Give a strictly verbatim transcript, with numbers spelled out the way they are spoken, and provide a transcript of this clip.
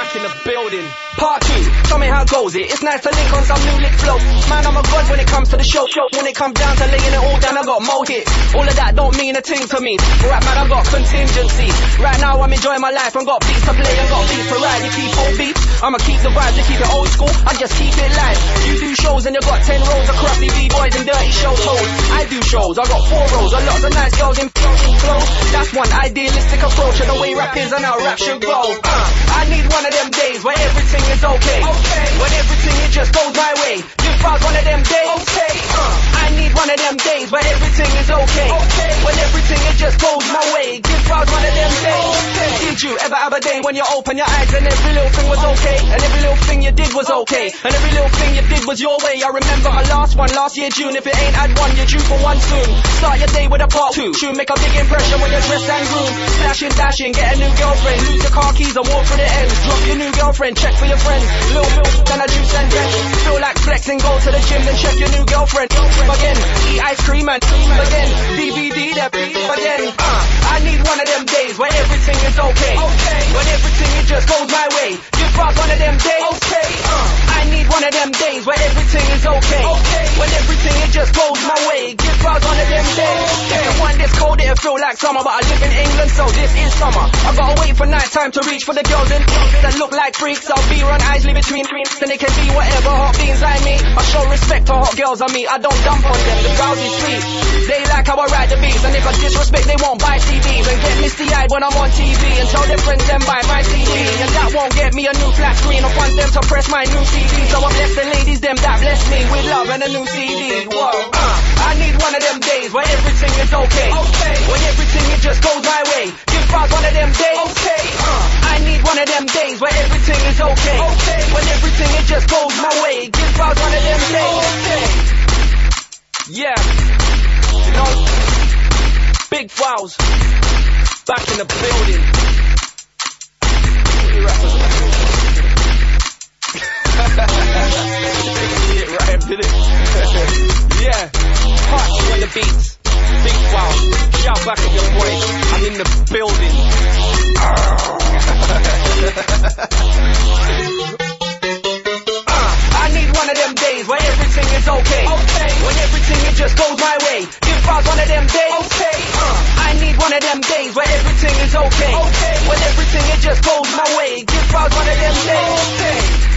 Back in the building. Part two, tell me how goes it. It's nice to link on some new lit flow. Man, I'm a god when it comes to the show. When it comes down to laying it all down, I got more hits. All of that don't mean a thing to me. Right, man, I got contingency. Right now, I'm enjoying my life. I got beats to play, I got beats to ride. You keep old beats, I'ma keep the vibes. You keep it old school, I just keep it live. You do shows and you got ten rows of crafty B-boys and dirty show hoes. I do shows, I got four rows. A lot of nice girls in flow. That's one idealistic approach of the way rap is and how rap should go. Uh, I need one of them days where everything is okay. Okay. When everything it just goes my way. Give Frogs one of them days. Okay. Uh, I need one of them days where everything is okay. Okay. When everything it just goes my way. Give Frogs one of them days. Okay. Did you ever have a day when you open your eyes and every little thing was okay? And every little thing you did was okay. And every little thing you did was your way. I remember my last one last year June. If it ain't had one, you're due for one soon. Start your day with a part two. Should make a big impression when you're dressed and groomed. Slashing, dashing, get a new girlfriend. Lose your car keys and walk through the ends. Drop your new girlfriend, check for your friends. Little milk, then a juice and drench. Feel like flexing, go to the gym, then check your new girlfriend. Again, eat ice cream and again, D V D that again. Uh, I need one of them days where everything is okay. Okay. When everything it just goes my way. Give Frogs one of them days. Okay. Uh, I need one of them days where everything is okay. Okay. When everything it just goes my way. Give Frogs one of them days. Okay. If the one this cold it'll feel like summer, but I live in England so this is summer. I gotta wait for night time to reach for the girls in that look like freaks. I'll be on Isley between then they can be whatever hot beans I meet. I show respect to hot girls I meet. I don't dump on them, the girls is sweet. They like how I ride the beats, and if I disrespect they won't buy C Ds and get misty-eyed when I'm on T V and tell their friends them buy my C D. And that won't get me a new flat screen. I want them to press my new C D. So I bless the ladies them that bless me with love and a new C D. Whoa. Uh, I need one of them days where everything is okay. Okay. When everything it just goes my way. Give Frogs one of them days. Okay. Uh, I need one of them days where everything is okay. Okay. When everything it just goes my way. Give Frogs one of them days. Okay. Yeah. You know, Big Frogs back in the building. What you rappers It rhymed, did it? Yeah. Hot on the beats. Big Frogs. Shout back at your boy. I'm in the building. I need one of them days where everything is okay. Okay. When everything it just goes my way. Give Frogs one of them days. Okay. Uh, I need one of them days where everything is okay. Okay. When everything it just goes my way. Give Frogs one of them days. Okay.